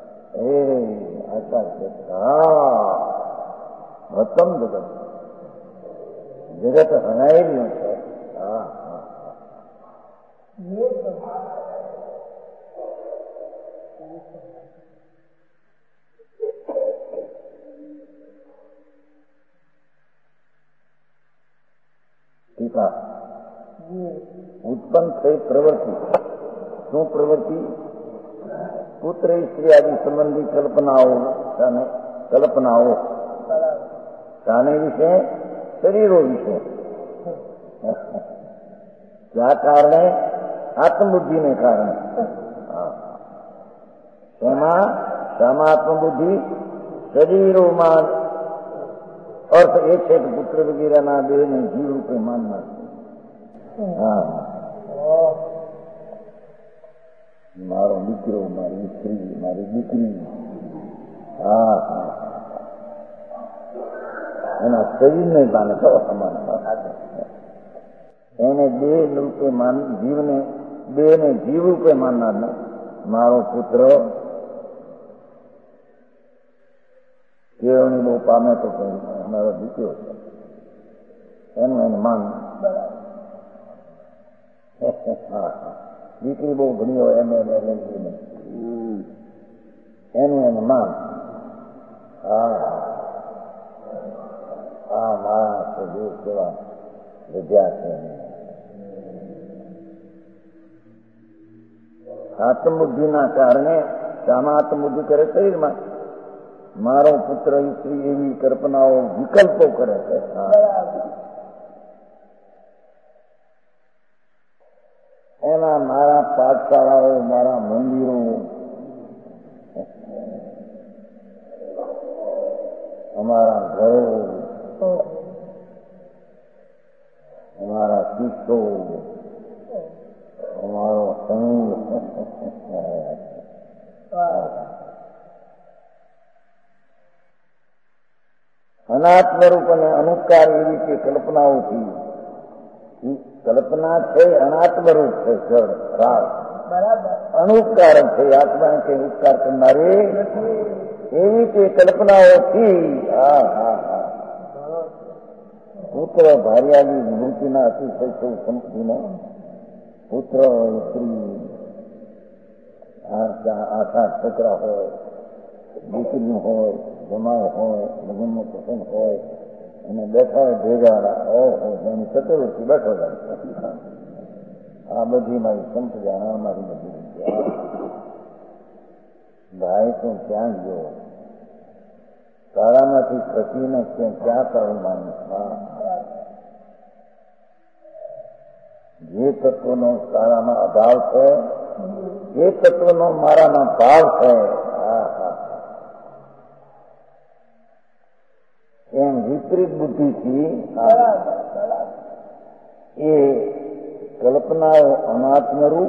આચાર વતમ જગત હનાયેલું છે. ટીકા ઉત્પન્ન થઈ પ્રવૃત્તિ. શું પ્રવૃત્તિ? પુત્ર સ્ત્રી આદિ સંબંધી કલ્પનાઓ શાને વિશે? શરીરો વિશે. ક્યાં કારણે? આત્મબુદ્ધિને કારણે. શામાં આત્મબુદ્ધિ? શરીરોમાં. અર્થ એ છે કે પુત્ર વગેરેના દેહને જીવ રૂપે માનનાર. મારો દીકરો, મારી સ્ત્રી, મારી દીકરી, એના શરીરને માને તો સમાન એને દેહ રૂપે જીવને દેહને જીવ રૂપે માનનાર ને મારો પુત્ર કેળવણી બહુ પામે તો અમારો દીકરો છે એનું એને માન. દીકરી બહુ ઘણી હોય એમ એનું એને માન. મારા સજીવ કેવા વિદ્યા છે. આત્મબુદ્ધિના કારણે શામાં આત્મબુદ્ધિ કરે શરીરમાં મારો પુત્ર સ્ત્રી એવી કલ્પનાઓ વિકલ્પો કરે છે. એમાં મારા પાઠશાળાઓ, મારા મંદિરો, અમારા ઘરો, અમારા શિષ્યો, અમારો સંગ, અનાત્મરૂપ અને અનુકાર એવી કે કલ્પનાઓથી. કલ્પના છે અનાત્મરૂપ છે, જળ રાગ અનુકાર છે. આત્મા કે ઉપકાર કરનારે એવી કે કલ્પનાઓથી પુત્ર ભાર્યાની નિવૃત્તિના અતિશય સૌ સંપત્તિને પુત્ર સ્ત્રી આખા છોકરા હોય, દીકરીઓ હોય, જમાય હોય, લગ્નનો પ્રસંગ હોય અને બેઠા ભેગા એની ચતુર્થી બેઠો જાય. આ બધી મારી સંપદા, મારી બધી ભાઈ તું ક્યાં ગયો? તારામાંથી ખસીને ક્યાં તારું માનીશ? જે તત્વનો તારામાં અભાવ છે એ તત્વનો મારામાં ભાવ છે. એમ વિપરીત બુદ્ધિથી એ કલ્પનાઓ અનાત્મરૂપ,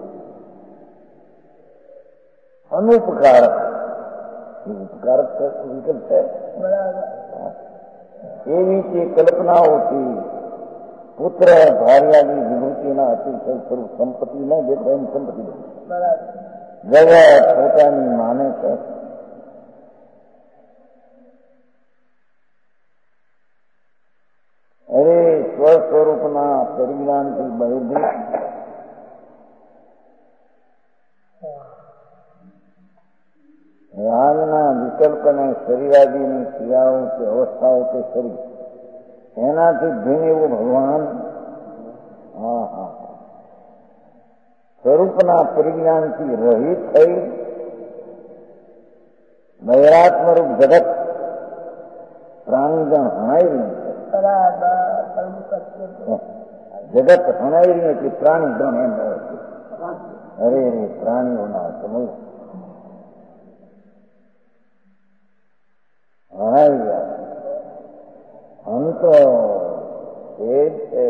અનુપકારક ઉપકારક વિકલ્પ છે. એવી કે કલ્પનાઓથી પુત્ર ભાર્યાની વિભૂતિના અતિશય સ્વરૂપ સંપત્તિ ન દેખો એની સંપત્તિ જગત પોતાની માને છે. અરે સ્વસ્વરૂપના પરિજ્ઞાનથી બહિર્ભૂત રાગના વિકલ્પ અને શરીરાદીની ક્રિયાઓ કે અવસ્થાઓ કે શરીર એનાથી ભિન્ન એવું ભગવાન સ્વરૂપના પરિજ્ઞાનથી રહિત થઈ બહિરાત્મરૂપ જગત પ્રાણીગણ હણાઈ રહ્યું છે. જગત હણાઈ રહ્યું એટલે પ્રાણીગણ એમ અરે પ્રાણીઓના સમય હણાઈ ગયા. અંત એ છે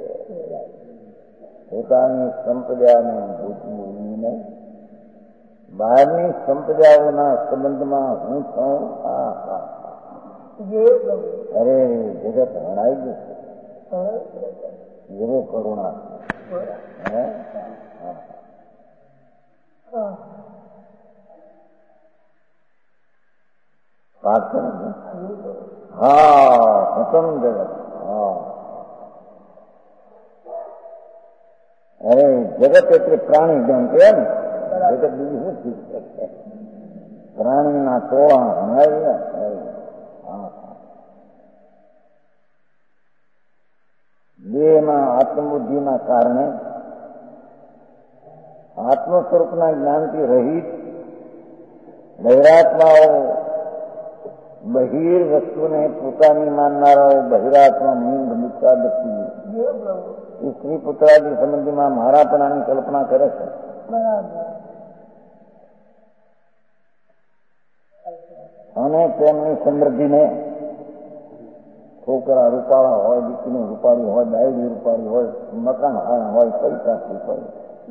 પોતાની સંપ્રદાયને ભૂતમૂળીને બહારની સંપ્રદાયોના સંબંધમાં હું છું. અરે જગત હણાઈ ગયું છે. એવો કરુણા પાઠ કરે ને. હુકમ જગત. અરે જગત એટલે પ્રાણી ગણ કે ને. જગત બીજું શું ચીજ છે? પ્રાણીના ટોળા હણાય. દેહમાં આત્મબુદ્ધિના કારણે આત્મ સ્વરૂપના જ્ઞાનથી રહિત બહિરાત્માઓ, બહિર વસ્તુને પોતાની માનનારાઓ બહિરાત્મા મૂંગ મુક્તા દક્ષી સ્ત્રી પુત્રાદી સંબંધીમાં મારાપણાની કલ્પના કરે છે. અને તેમની સમૃદ્ધિને છોકરા રૂપાળા હોય, દીકરી રૂપાળી હોય, ડાયરી રૂપાળી હોય, મકાન હારા હોય, પૈસા હોય,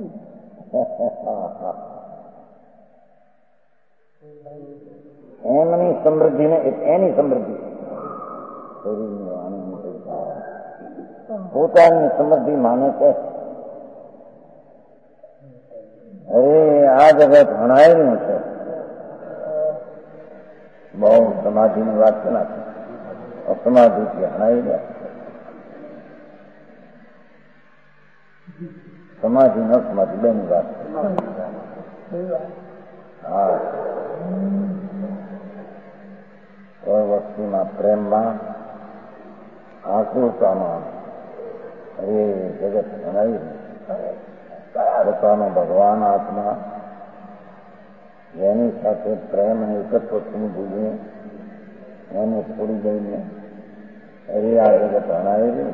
એમની સમૃદ્ધિને એની સમૃદ્ધિ પોતાની સમૃદ્ધિ માને છે. અરે આ જગત હણાયેલું છે. બહુ સમાધિની વાત નથી, અસમાધિથી હણાઈ ગયા. સમાધિ ન સમાધિ બેની વાત. હા, કોઈ વસ્તુના પ્રેમમાં આકૃતામાં એ જગત હણાઈ પોતાનો ભગવાન આત્મા જેની સાથે પ્રેમ અને એકત્વની ભૂલીને એને છોડી દઈને અરે આ જગત હણાવી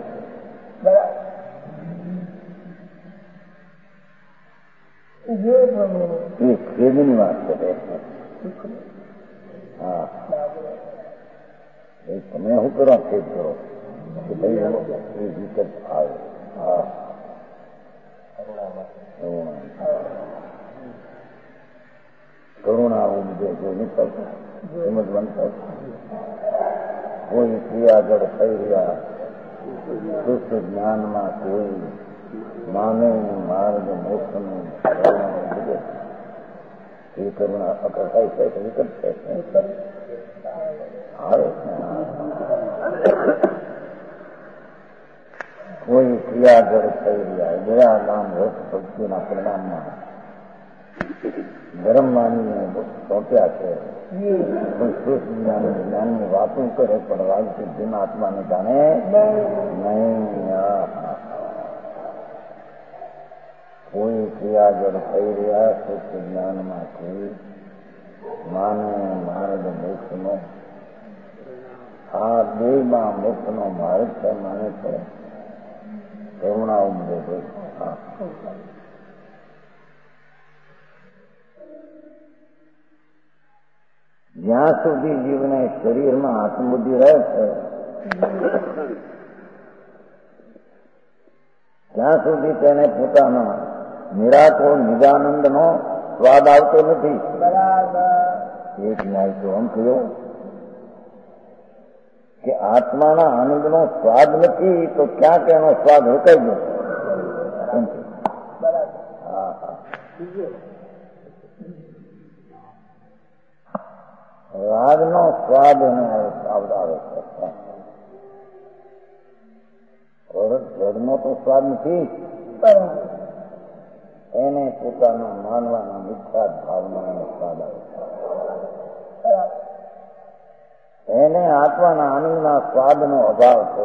એ ખેદની વાત કરે છે. હા, તમે શું કરો? ખેદ કરો કે ભાઈ એ વિકટ આવે. હા, કરુણા ઉપજે જો નીકળતો એમ જ બનતો. કોઈ ક્રિયાગળ થઈ રહ્યા શુદ્ધ જ્ઞાનમાં કોઈ માને માર્ગ મોક્ષનું એ કરુણા અકળાય છે તો વિકટ છે. કોઈ ક્રિયાગળ થઈ રહ્યા જરા નામ રસ ભક્તિના પરિણામમાં ધર્મ માનીને સોંપ્યા છે. કોઈ શુદ્ધ જ્ઞાનની વાતો કરે પણ વાલસિદ્ધિના આત્માને જાણે નહીં. કોઈ ક્રિયાગળ થઈ રહ્યા શુદ્ધ જ્ઞાનમાંથી માને માર્ગ મોક્ષનો. આ દેહમાં મોક્ષનો માર્ગ છે માને છે. કરુણા ઉમદે જ્યાં સુધી જીવને શરીરમાં આત્મબુદ્ધિ રહે છે ત્યાં સુધી તેને પોતાના નિરાકોર નિજાનંદનો સ્વાદ આવતો નથી. એક ન્યાય તો આમ થયો કે આત્માના આનંદનો સ્વાદ નથી તો ક્યાંક એનો સ્વાદ રોકાઈ ગયો. રાગનો સ્વાદ એને આવે છે. જળનો તો સ્વાદ નથી, એને પોતાના માનવાના મિથ્યા ભાવનાનો સ્વાદ આવે છે. એને આત્માના આનંદના સ્વાદનો અભાવ છે.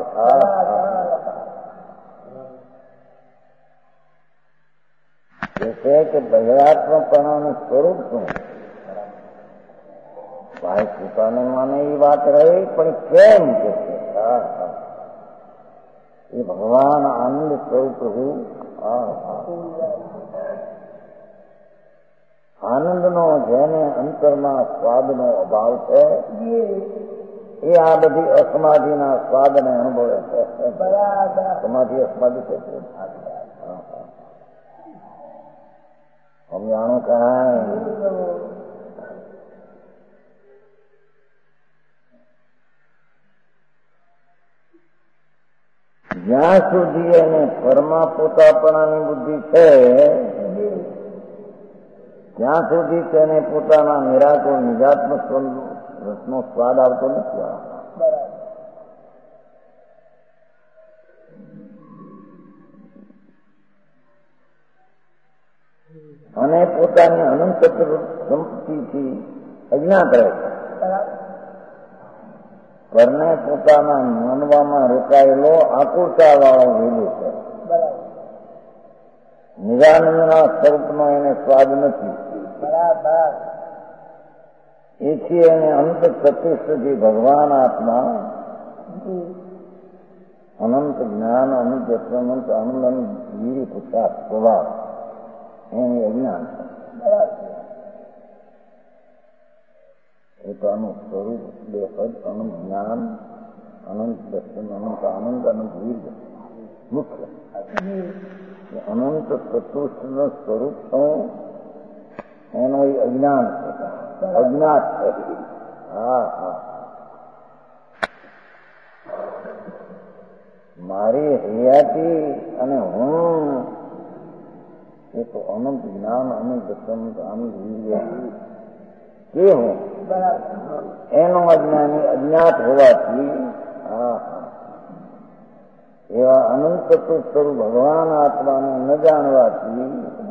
છે કે બહેરાત્મપણાનું સ્વરૂપ શું? ભાઈ પોતાને માને એ વાત રહી પણ કેમ કે એ ભગવાન આનંદ સ્વરૂપ હું. આનંદનો જેને અંતરમાં સ્વાદનો અભાવ છે એ આ બધી અસમાધિના સ્વાદને અનુભવે છે. સમાધિ અસમાધિ છે. સમજાણું કાંઈ જ્યાં સુધી એને પરમા પોતાપણાની બુદ્ધિ છે ત્યાં સુધી તેને પોતાના નિરાકોર નિજાત્મક રસનો સ્વાદ આવતો નથી. અને પોતાની અનંત સંપત્તિથી અજ્ઞાત રહે છે. પરને પોતાના માનવામાં રોકાયેલો આકુરતાવાળો વેલું છે. નિરાનંદના સ્વરૂપનો એને સ્વાદ નથી. એથી એને અંત ચતુષ્ટથી ભગવાન આત્મા અનંત જ્ઞાન અનંત અનંત આનંદ વીરી પુરુષાર્થ સ્વભાવ એની અજ્ઞાન છે. પોતાનું સ્વરૂપ બેહદ અનંત જ્ઞાન અનંત દર્શન અનંત આનંદ અનંત વીર્ય મુખ્ય અનંત ચતુષ્ટનું સ્વરૂપ એનો એ અજ્ઞાન છે, અજ્ઞાત છે. મારી હૈયાથી અને હું એ તો અનંત જ્ઞાન અનંત દર્શન આનંદ વીર્ય કે હું એનો અજ્ઞાની અજ્ઞાત હોવાથી એવા અનંત સ્વરૂપ ભગવાન આત્માને ન જાણવાથી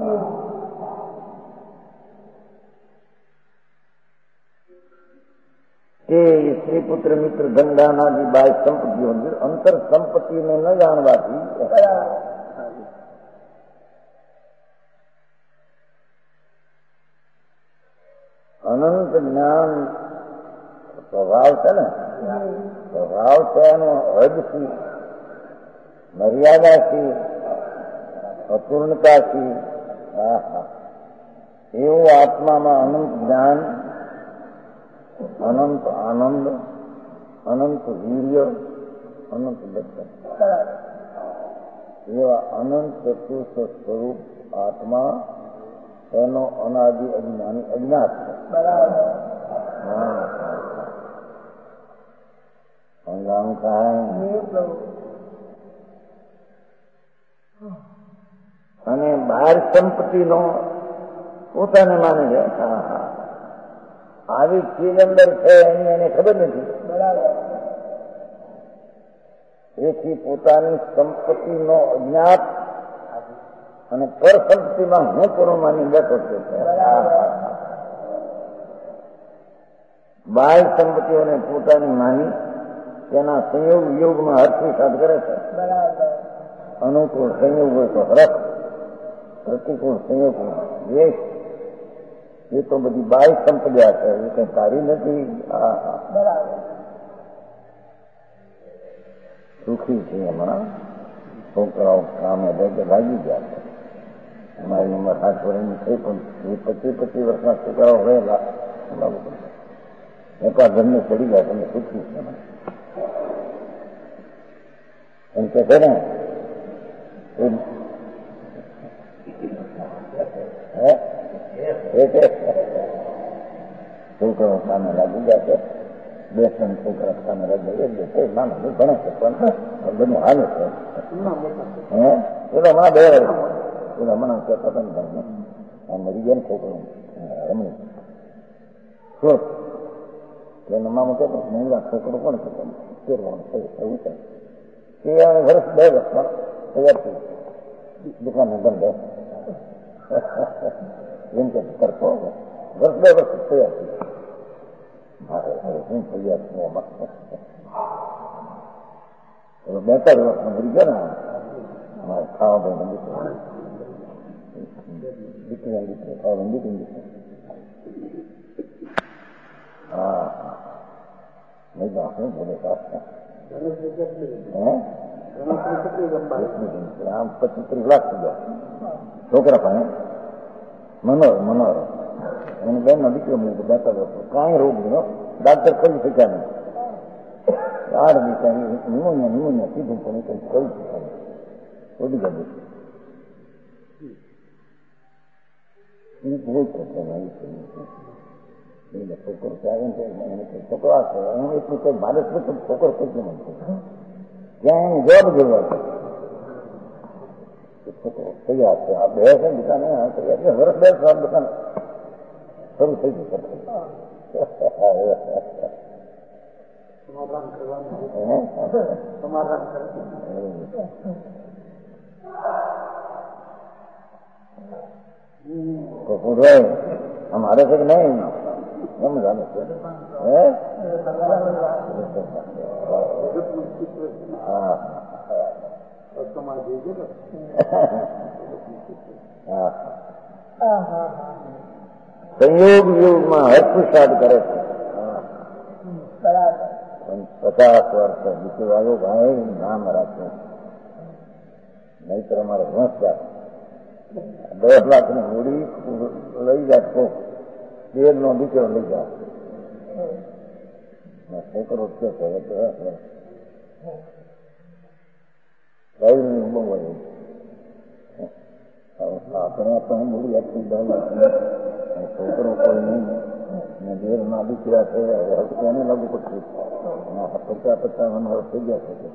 તે સ્ત્રી પુત્ર મિત્ર ધંધાનાથી બાહ્ય સંપત્તિઓ અંતર સંપત્તિને ન જાણવાથી અનંત જ્ઞાન સ્વભાવ છે ને, સ્વભાવ છે એનો હદથી, મર્યાદાથી, અપૂર્ણતાથી એવું આત્મામાં અનંત જ્ઞાન, અનંત આનંદ, અનંત વીર્ય, અનંત દર્શન, એવા અનંત ચતુર્થ સ્વરૂપ આત્મા એનો અનાદિ અજ્ઞાની અજ્ઞાત છે. અને બહાર સંપત્તિનો પોતાને માને છે. આવી ચીજ અંદર છે એની એને ખબર નથી. એથી પોતાની સંપત્તિનો અજ્ઞાત અને પર સંપત્તિમાં હું પૂર્ણ માની બેઠો છે. બાહ્ય સંપત્તિઓને પોતાની માની તેના સંયોગ વિયોગમાં હર્ષિસાદ કરે છે. અનુકૂળ સંયોગ હોય તો હરખ, પ્રતિકૂળ સંયોગ દ્વેષ, એ તો બધી બાહ્ય સંપદા છે, એ કઈ સારી નથી. સુખી છે એમાં છોકરાઓ કામે લાગી ગયા છે. અમારી ઉંમર 60 વર્ષની થઈ પણ 25 વર્ષના છોકરાઓ રહેલા એકવાર ઘરને ચડી ગયા તમને સુખી છે એમ કે છે ને. છોકરાઓ કામે લાગી ગયા છે, 2-3 છોકરા કામે લાગી ગયા નાના ભણે છે પણ બધું હાલે છે. પેલો હમણાં 2 વર્ષ પેલા હમણાં કહેતા હતા ને ઘરને આ મરી ગયા ને છોકરો રમણી શોખ એનો મામા કહેતો મહિલા છોકરો કોણ છે 13 વર્ષ 2 વર્ષમાં તૈયાર થઈ દુકાનનો ધંધો એમ કે કરતો વર્ષ 2 વર્ષ તૈયાર થઈ મારે હું તૈયાર છું એમાં 42 વર્ષમાં મરી ગયા ને અમારે ખાવા ભાઈ દીકરી ખાવા દીકરી નહીં તો આપણે બોલે આમ 25-30 લાખ થઈ ગયા છોકરા પાસે મનોહર એની બેન નો દીકરો મળ્યો 42 વર્ષ કાંઈ રોગ નહીં, ડાક્ટર કરી શક્યા નહીં. 8 દિવસ નિમોનિયા સીધું પણ કઈ કરી શકાય ઓડી ગયું. બહુ છોકરો ત્યારે છોકરો છે હું એટલું કઈ ભારત છોકરો કેટલું મળશે ત્યાં એની જોબ જોવા છે. છોકરો તૈયાર છે આ 2 છે દુકાને તૈયાર છે વર્ષ 2 વર્ષ દુકાન શરૂ થઈ ગયું. हमारे से नहीं हम जाने से संयोग युगમાં હર્ષિસાદ કરે છે. 50 વર્ષ બીજું આવ્યો ભાઈ નામ રાખ્યું નહીતર અમારે હોશિયાર 10 લાખની મૂડી લઈ જાતો 13 નો દીકરો લઈ જાય છોકરો છે આપણે પણ મૂડી આપી 10 લાખ છોકરો કોઈ નહીં ને 13 ના દીકરા છે એને લાગુ પડશે 50-55 વર્ષ થઈ ગયા છે.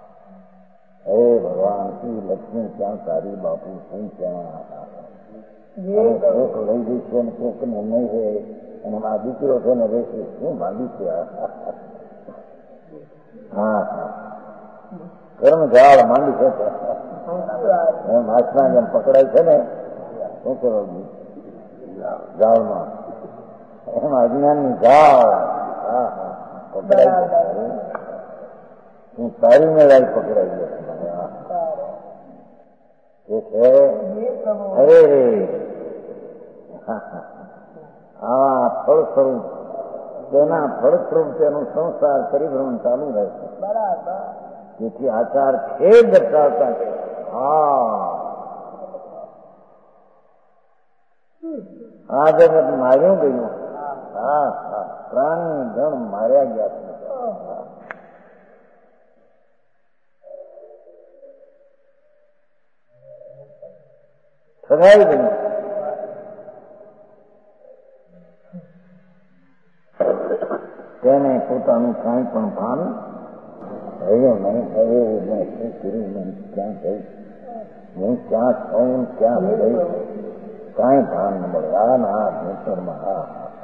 હે ભગવાન की लक्ष्मी क्या सारी बापू सही क्या કોક લઈ જઈશું અને કોક ને નહીં રહે અને આ દીકરો છે ને રહેશે શું માંડી છે. હા કર્મ ઝાડ માંડી છે એમ હાથમાં જેમ પકડાય છે ને શું કરો ઝાડમાં એમ અજ્ઞાનની ઝાડ. હા હા પકડાય હું તારી મેળાઈ પકડાઈ ગયો એ છે. અરે આવા ફળ સ્વરૂપ તેના ફળ સ્વરૂપ તેનું સંસાર પરિભ્રમણ ચાલુ રહેશે. જેથી આચાર ખેદ દર્શાવતા છે. હા આ જગત માર્યું ગયું. હા હા પ્રાણી ગણ માર્યા ગયા છે. ઠગાઈ ગયું. તેને પોતાનું કાંઈ પણ ભાન રહ્યું નહીં. હવે મેં શું કર્યું, મેં ક્યાં ગઈ, હું ક્યાં છું, ક્યાં ગઈ, કાંઈ ભાન ન મળે. આ ના ભૂતરમાં હા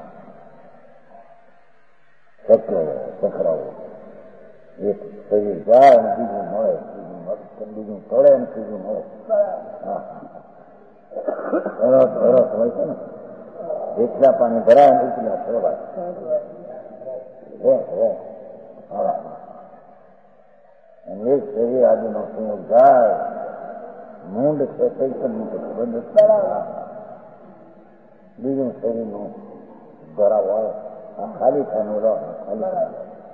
ચક્રાવો એક શરીર જાય અને બીજું મળે, બીજું તળે અને બીજું મળે. હા રસ હોય છે ને એકલા પાણી ભરાય ને એકલા ફરવાય. અને એક શરીર આદિનો સંયોગ જાય મૂંડ છે બીજું શરીરનું ધરાવ હોય આ ખાલી થાનું રહ ખાલી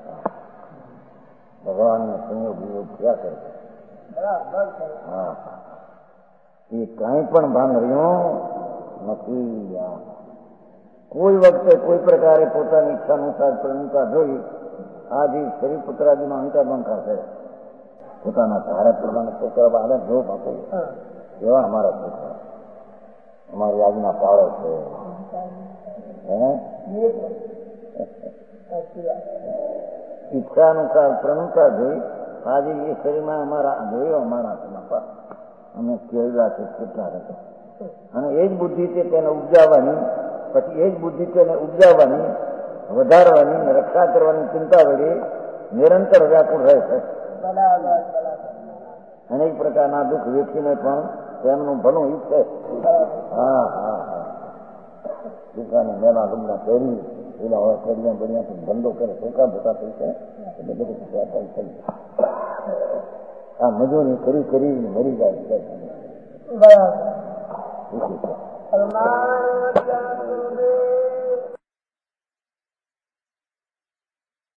ભગવાનનો સંયોગ વિયોગ થયા કરે. હા એ કાંઈ પણ ભાન રહ્યું નથી. કોઈ વખતે કોઈ પ્રકારે પોતાની ઈચ્છા અનુસાર પ્રણતા જોઈ આ જે શરીર પુત્રાદીનો અંતર્બંધ છે. પોતાના ધારે પ્રમાણે છોકરા બહાર જો આપે એવા અમારા છોકરા અમારી આજના પાડો છે. ઈચ્છા અનુસાર પ્રણતા જોઈ આજે એ શરીરમાં અમારા જોયો અમારા અમે કેળવા છે કેટલા હતા. અને એ જ બુદ્ધિ છે તેને ઉપજાવવાની, પછી એ જ બુદ્ધિ તેને ઉપજાવવાની, વધારવાની, રક્ષા કરવાની ચિંતા વળી નિરંતર વ્યાકુળ રહે છે. અનેક પ્રકારના દુઃખ વેઠીને પણ તેમનું ભલું ઈચ્છે. હા હા હા દુકાને મેલા લગ્ન પહેરી પેલા હોય કડિયા બડિયા ધંધો કરે છોકરા બધા થઈ છે એટલે બધું થઈ. આ મજૂરી કરી કરીને મરી જાય છે. બરાબર